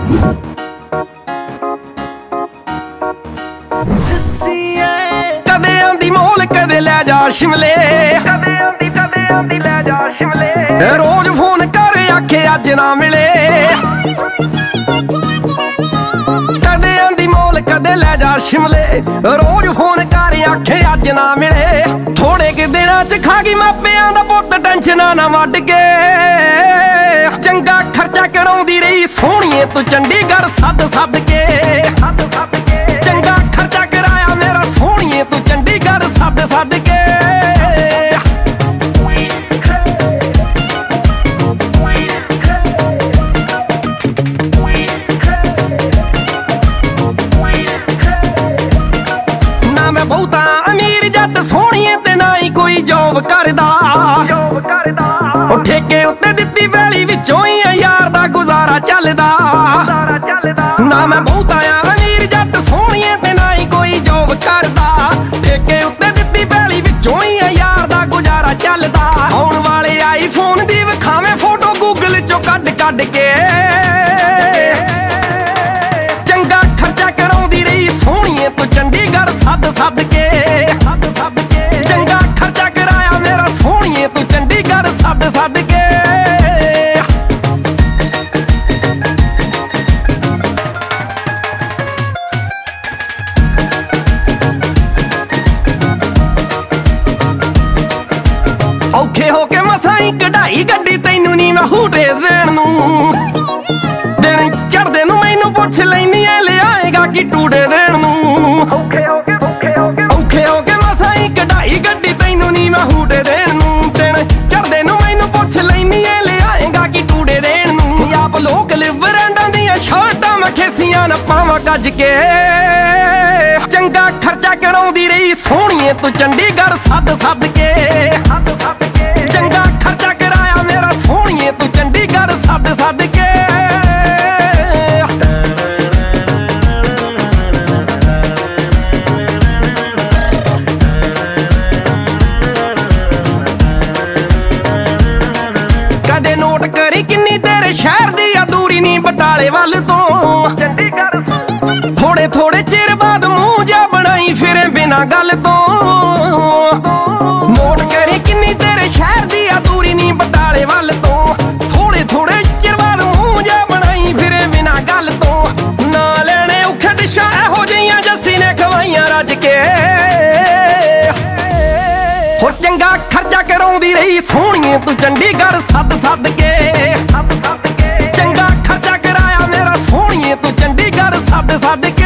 ਕਦੇ ਆਂਦੀ ਮੋਲ ਕਦੇ ਲੈ ਜਾ ਸ਼ਿਮਲੇ, ਰੋਜ਼ ਫੋਨ ਕਰ ਆਖੇ ਅੱਜ ਨਾ ਮਿਲੇ। ਕਦੇ ਆਂਦੀ ਮੋਲ ਕਦੇ ਲੈ ਜਾ ਸ਼ਿਮਲੇ, ਰੋਜ਼ ਫੋਨ ਕਰ ਆਖੇ ਅੱਜ ਨਾ ਮਿਲੇ। ਥੋੜੇ ਕਿ ਦਿਨਾਂ ਚ ਖਾ ਗਈ ਮਾਪਿਆਂ ਦਾ ਪੁੱਤ ਟੈਨਸ਼ਨਾਂ ਨਾ ਵੱਢ ਕੇ। ਚੰਗਾ ਖਰਚਾ ਕਰਾਉਂਦੀ ਰਹੀ ਸੋਹਣੀਏ ਤੂੰ ਚੰਡੀਗੜ੍ਹ ਸੱਦ ਕੇ। ਚੰਗਾ ਖਰਚਾ ਕਰਾਇਆ ਮੇਰਾ ਸੋਹਣੀਏ ਤੂੰ ਚੰਡੀਗੜ੍ਹ ਸੱਦ ਕੇ। ਨਾ ਮੈਂ ਬਹੁਤਾ ਅਮੀਰ ਜੱਟ ਸੋਹਣੀਏ ਤੇ ਨਾ ਹੀ ਕੋਈ ਜੋਬ ਕਰਦਾ। ਉਹ ਠੇਕੇ ਉੱਤੇ ਦਿੱਤੀ ਵੈਲੀ ਵਿੱਚੋਂ ਹੀ ਯਾਰ ਦਾ ਗੁਜ਼ਾਰਾ ਚੱਲਦਾ। ਨਾ ਮੈਂ ਬਹੁਤਾ ਅਮੀਰ ਜੱਟ ਸੋਹਣੀਏ ਤੇ ਨਾ ਹੀ ਕੋਈ ਜੋਬ ਕਰਦਾ। ਠੇਕੇ ਉੱਤੇ ਦਿੱਤੀ ਵੈਲੀ ਵਿੱਚੋਂ ਹੀ ਯਾਰ ਦਾ ਗੁਜ਼ਾਰਾ ਚੱਲਦਾ। ਆਉਣ ਵਾਲੇ ਆਈਫੋਨ ਦੀ ਵਿਖਾਵੇਂ ਫੋਟੋ ਗੂਗਲ ਚੋਂ ਕੱਢ ਕੇ। ਚੰਗਾ ਖਰਚਾ ਕਰਾਉਂਦੀ ਰਹੀ ਸੋਹਣੀਏ ਤੂੰ ਚੰਡੀਗੜ੍ਹ ਸੱਦ ਕੇ। ਚੰਗਾ ਖਰਚਾ ਕਰਾਇਆ ਮੇਰਾ ਸੋਹਣੀਏ ਤੂੰ ਚੰਡੀਗੜ੍ਹ ਸੱਦ ਕੇ। ਔਖੇ ਹੋ ਕੇ ਮਸਾਂ ਹੀ ਕਢਾਈ ਗੱਡੀ ਤੈਨੂੰ ਨੀ ਮੈਂ ਹੂਟੇ ਦੇਣ ਨੂੰ। ਦਿਨ ਚੜਦੇ ਨੂੰ ਮੈਨੂੰ ਪੁੱਛ ਲੈਨੀ ਐ ਲਿਆਏਗਾ ਕਿ ਟੂੜੇ ਦੇਣ ਨੂੰ। ਔਖੇ ਹੋ ਕੇ ਮਸਾਂ ਹੀ ਕਢਾਈ ਗੱਡੀ ਤੈਨੂੰ ਨੀ ਮੈਂ ਹੂਟੇ ਦੇਣ ਨੂੰ। ਦਿਨ ਚੜਦੇ ਨੂੰ ਮੈਨੂੰ ਪੁੱਛ ਲੈਨੀ ਐ ਲਿਆਏਗਾ ਕਿ ਟੂੜੇ ਦੇਣ ਨੂੰ। ਆਪ ਲੋਕ ਲਿਵਰਾਂਡਾਂ ਦੀਆਂ ਸ਼ਰਟਾਂ ਮੈਂ ਖੇਸੀਆਂ ਨਾ ਪਾਵਾਂ ਗੱਜ ਕੇ। ਚੰਗਾ ਖਰਚਾ ਕਰਾਉਂਦੀ ਰਹੀ ਸੋਹਣੀਏ ਤੂੰ ਚੰਡੀਗੜ੍ਹ ਸੱਦ ਕੇ। ਚੰਗਾ ਖਰਚਾ ਕਰਾਇਆ ਮੇਰਾ ਸੋਹਣੀਏ ਤੂੰ ਚੰਡੀਗੜ੍ਹ ਸੱਦ ਕੇ। ਕਦੇ ਨੋਟ ਕਰੀ ਕਿੰਨੀ ਤੇਰੇ ਸ਼ਹਿਰ ਦੀ ਆ ਦੂਰੀ ਨੀ ਬਟਾਲੇ ਵੱਲ ਤੋਂ। ਥੋੜੇ ਥੋੜੇ ਚਿਰ ਬਾਅਦ ਮੂੰਹ ਜਾ ਬਣਾਈ ਫਿਰੇ ਬਿਨਾਂ ਗੱਲ ਤੋਂ। ਨੋਟ ਕਰੀ ਕਿੰਨੀ ਤੇਰੇ ਸ਼ਹਿਰ ਦੀ ਆ ਦੂਰੀ ਨੀ ਬਟਾਲੇ ਵੱਲ ਤੋਂ। ਥੋੜੇ ਥੋੜੇ ਚਿਰ ਬਾਅਦ ਮੂੰਹ ਜਾ ਬਣਾਈ ਫਿਰੇ ਬਿਨਾਂ ਗੱਲ ਤੋਂ। ਨਾ ਲੈਣੇ ਔਖੇ ਡਿਸ਼ਾਂ ਇਹੋ ਜਿਹੀਆਂ ਜੱਸੀ ਨੇ ਖਵਾਈਆਂ ਰੱਜ ਕੇ। ਹੋ ਚੰਗਾ ਖਰਚਾ ਕਰਾਉਂਦੀ ਰਹੀ ਸੋਹਣੀਏ ਤੂੰ ਚੰਡੀਗੜ੍ਹ ਸੱਦ ਕੇ। ਚੰਗਾ ਖਰਚਾ ਕਰਾਇਆ ਮੇਰਾ ਸੋਹਣੀਏ ਤੂੰ ਚੰਡੀਗੜ੍ਹ ਸੱਦ ਕੇ।